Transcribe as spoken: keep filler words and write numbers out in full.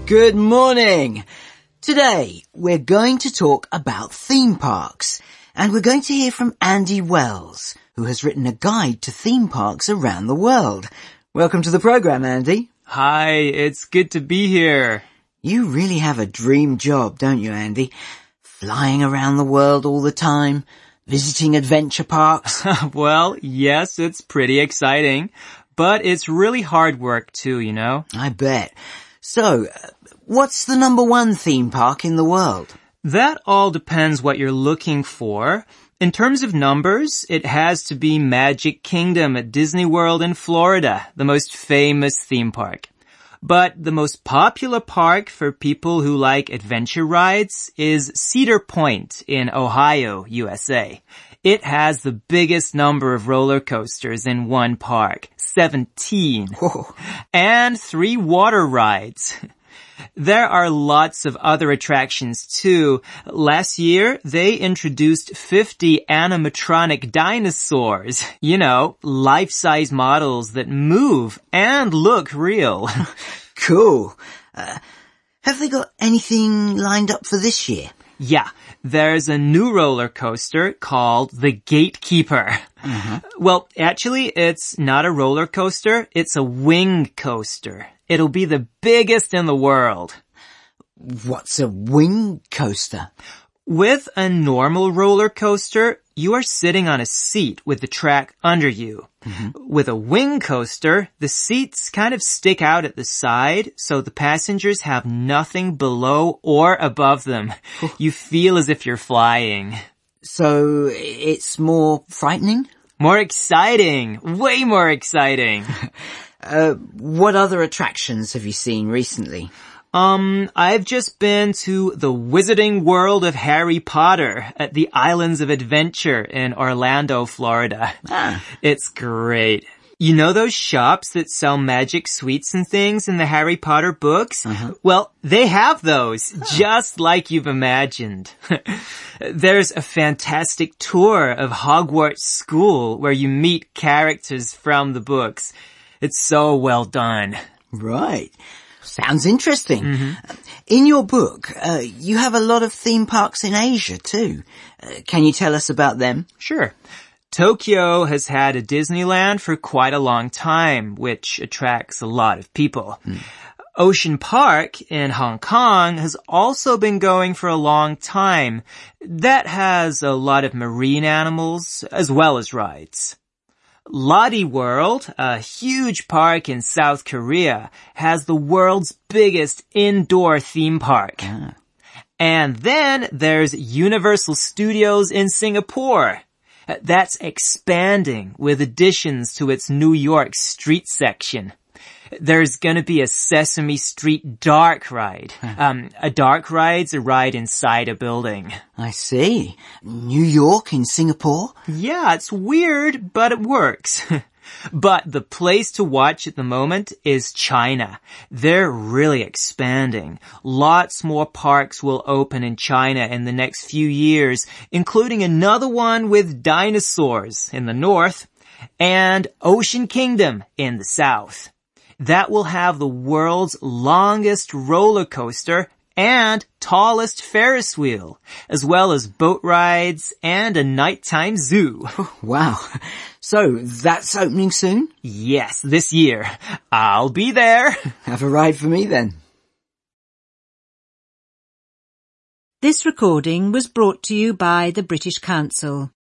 Good morning. Today we're going to talk about theme parks, and we're going to hear from Andy Wells, who has written a guide to theme parks around the world. Welcome to the program, Andy. Hi, it's good to be here. You really have a dream job, don't you, Andy? Flying around the world all the time, visiting adventure parks. Well, yes, it's pretty exciting, but it's really hard work too, you know? I bet. So, uh, what's the number one theme park in the world? That all depends what you're looking for. In terms of numbers, it has to be Magic Kingdom at Disney World in Florida, the most famous theme park. But the most popular park for people who like adventure rides is Cedar Point in Ohio, U S A. It has the biggest number of roller coasters in one park, seventeen, Whoa. And three water rides. There are lots of other attractions too. Last year, they introduced fifty animatronic dinosaurs. You know, life-size models that move and look real. Cool. Uh, have they got anything lined up for this year? Yeah, there's a new roller coaster called the Gatekeeper. Uh-huh. Well, actually, it's not a roller coaster. It's a wing coaster. It'll be the biggest in the world. What's a wing coaster? With a normal roller coaster, you are sitting on a seat with the track under you. Mm-hmm. With a wing coaster, the seats kind of stick out at the side, so the passengers have nothing below or above them. You feel as if you're flying. So it's more frightening? More exciting. Way more exciting. uh, what other attractions have you seen recently? Um, I've just been to the Wizarding World of Harry Potter at the Islands of Adventure in Orlando, Florida. Ah. It's great. You know those shops that sell magic sweets and things in the Harry Potter books? Uh-huh. Well, they have those, oh. just like you've imagined. There's a fantastic tour of Hogwarts School where you meet characters from the books. It's so well done. Right. Sounds interesting. Mm-hmm. In your book, uh, you have a lot of theme parks in Asia too. Uh, can you tell us about them? Sure. Tokyo has had a Disneyland for quite a long time, which attracts a lot of people. Mm. Ocean Park in Hong Kong has also been going for a long time. That has a lot of marine animals as well as rides. Lottie World, a huge park in South Korea, has the world's biggest indoor theme park. Ah. And then there's Universal Studios in Singapore. That's expanding with additions to its New York street section. There's gonna be a Sesame Street dark ride. Um, a dark ride's a ride inside a building. I see. New York in Singapore? Yeah, it's weird, but it works. But the place to watch at the moment is China. They're really expanding. Lots more parks will open in China in the next few years, including another one with dinosaurs in the north and Ocean Kingdom in the south. That will have the world's longest roller coaster and tallest Ferris wheel, as well as boat rides and a nighttime zoo. Wow. So that's opening soon? Yes, this year. I'll be there. Have a ride for me then. This recording was brought to you by the British Council.